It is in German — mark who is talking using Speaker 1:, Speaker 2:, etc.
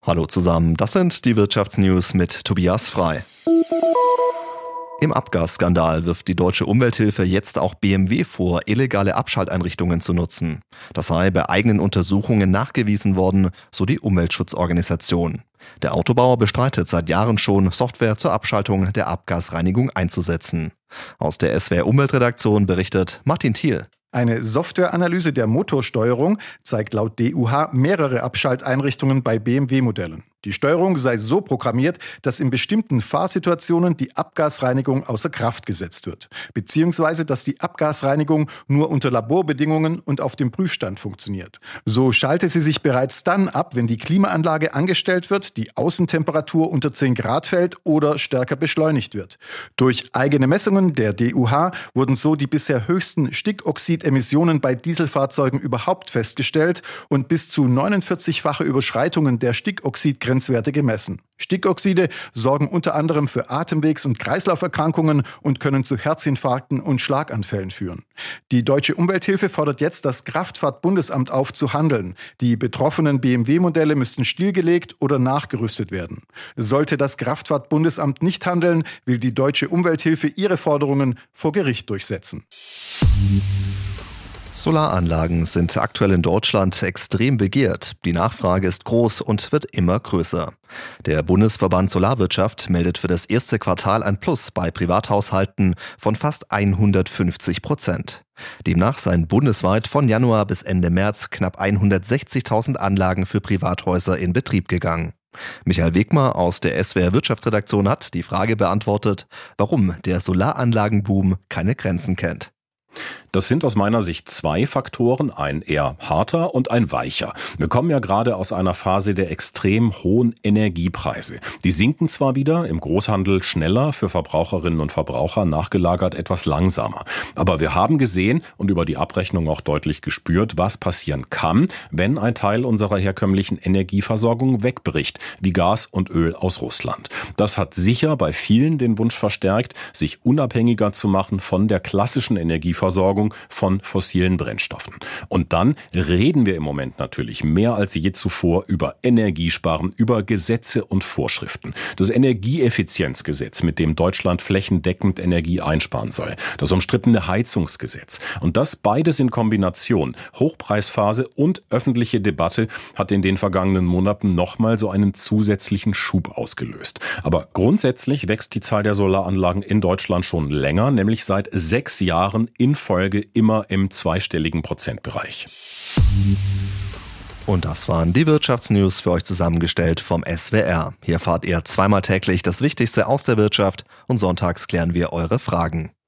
Speaker 1: Hallo zusammen, das sind die Wirtschaftsnews mit Tobias Frei. Im Abgasskandal wirft die Deutsche Umwelthilfe jetzt auch BMW vor, illegale Abschalteinrichtungen zu nutzen. Das sei bei eigenen Untersuchungen nachgewiesen worden, so die Umweltschutzorganisation. Der Autobauer bestreitet seit Jahren schon, Software zur Abschaltung der Abgasreinigung einzusetzen. Aus der SWR-Umweltredaktion berichtet Martin Thiel.
Speaker 2: Eine Softwareanalyse der Motorsteuerung zeigt laut DUH mehrere Abschalteinrichtungen bei BMW-Modellen. Die Steuerung sei so programmiert, dass in bestimmten Fahrsituationen die Abgasreinigung außer Kraft gesetzt wird, beziehungsweise dass die Abgasreinigung nur unter Laborbedingungen und auf dem Prüfstand funktioniert. So schalte sie sich bereits dann ab, wenn die Klimaanlage angestellt wird, die Außentemperatur unter 10 Grad fällt oder stärker beschleunigt wird. Durch eigene Messungen der DUH wurden so die bisher höchsten Stickoxidemissionen bei Dieselfahrzeugen überhaupt festgestellt und bis zu 49-fache Überschreitungen der Stickoxidgrenzwerte gemessen. Stickoxide sorgen unter anderem für Atemwegs- und Kreislauferkrankungen und können zu Herzinfarkten und Schlaganfällen führen. Die Deutsche Umwelthilfe fordert jetzt das Kraftfahrtbundesamt auf zu handeln. Die betroffenen BMW-Modelle müssten stillgelegt oder nachgerüstet werden. Sollte das Kraftfahrtbundesamt nicht handeln, will die Deutsche Umwelthilfe ihre Forderungen vor Gericht durchsetzen.
Speaker 1: Solaranlagen sind aktuell in Deutschland extrem begehrt. Die Nachfrage ist groß und wird immer größer. Der Bundesverband Solarwirtschaft meldet für das erste Quartal ein Plus bei Privathaushalten von fast 150%. Demnach seien bundesweit von Januar bis Ende März knapp 160.000 Anlagen für Privathäuser in Betrieb gegangen. Michael Wegmer aus der SWR Wirtschaftsredaktion hat die Frage beantwortet, warum der Solaranlagenboom keine Grenzen kennt.
Speaker 3: Das sind aus meiner Sicht zwei Faktoren, ein eher harter und ein weicher. Wir kommen ja gerade aus einer Phase der extrem hohen Energiepreise. Die sinken zwar wieder, im Großhandel schneller, für Verbraucherinnen und Verbraucher nachgelagert etwas langsamer. Aber wir haben gesehen und über die Abrechnung auch deutlich gespürt, was passieren kann, wenn ein Teil unserer herkömmlichen Energieversorgung wegbricht, wie Gas und Öl aus Russland. Das hat sicher bei vielen den Wunsch verstärkt, sich unabhängiger zu machen von der klassischen Energieversorgung von fossilen Brennstoffen. Und dann reden wir im Moment natürlich mehr als je zuvor über Energiesparen, über Gesetze und Vorschriften. Das Energieeffizienzgesetz, mit dem Deutschland flächendeckend Energie einsparen soll. Das umstrittene Heizungsgesetz. Und das beides in Kombination, Hochpreisphase und öffentliche Debatte, hat in den vergangenen Monaten nochmal so einen zusätzlichen Schub ausgelöst. Aber grundsätzlich wächst die Zahl der Solaranlagen in Deutschland schon länger, nämlich seit 6 Jahren in Folge immer im zweistelligen Prozentbereich.
Speaker 1: Und das waren die Wirtschaftsnews für euch zusammengestellt vom SWR. Hier erfahrt ihr zweimal täglich das Wichtigste aus der Wirtschaft und sonntags klären wir eure Fragen.